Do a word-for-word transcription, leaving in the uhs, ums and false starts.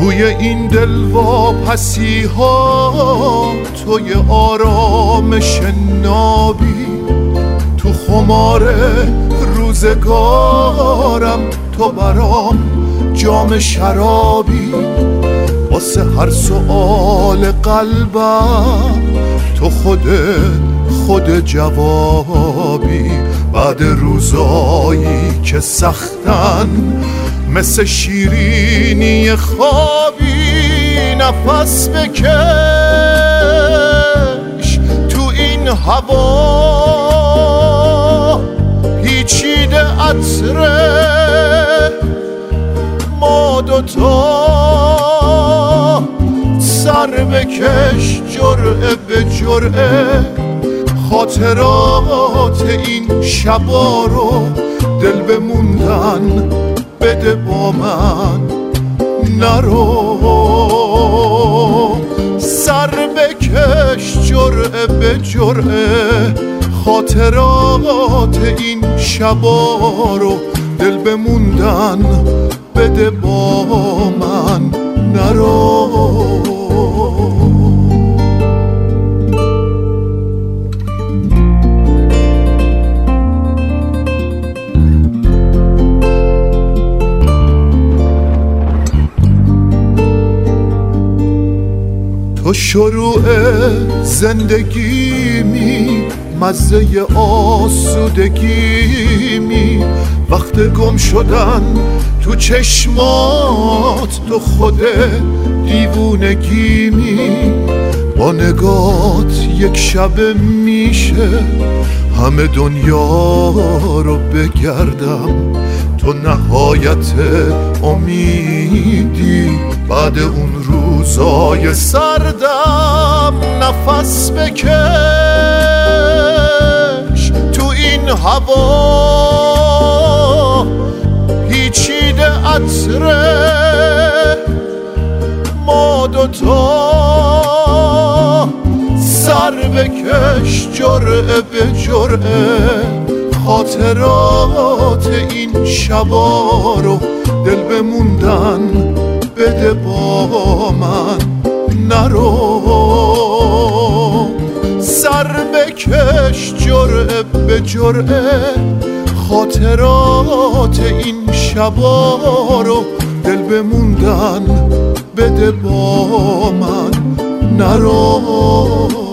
توی این دلواپسی ها توی آرامش نابی، تو خمار روزگارم تو برام جام شرابی، واسه هر سؤال قلبم تو خود خود جوابی. بعد روزایی که سختن مثل شیرینی خوابی، نفس بکش تو این هوا پیچیده عطره ما دوتا، سر بکش جرعه به جرعه خاطرات این شبا رو دل بموندن بده با من نرو. سر بکش جرعه به جرعه خاطرات این شبا رو دل بموندن بده با من نرو. تو شروع زندگی می، مزه آسودگی می، وقت گم شدن تو چشمات تو خود دیوونگی می. با نگات یک شب میشه همه دنیا رو بگردم، تو نهایت امیدی بعد اون روزای سردم. نفس بکش تو این هوا پیچیده عطره ما دوتا، سر بکش جرعه به جرعه خاطرات این شبا رو دل بموندن بده با من نرو. سر بکش جرعه به جرعه خاطرات این شبا رو دل بموندن بده با من نرو.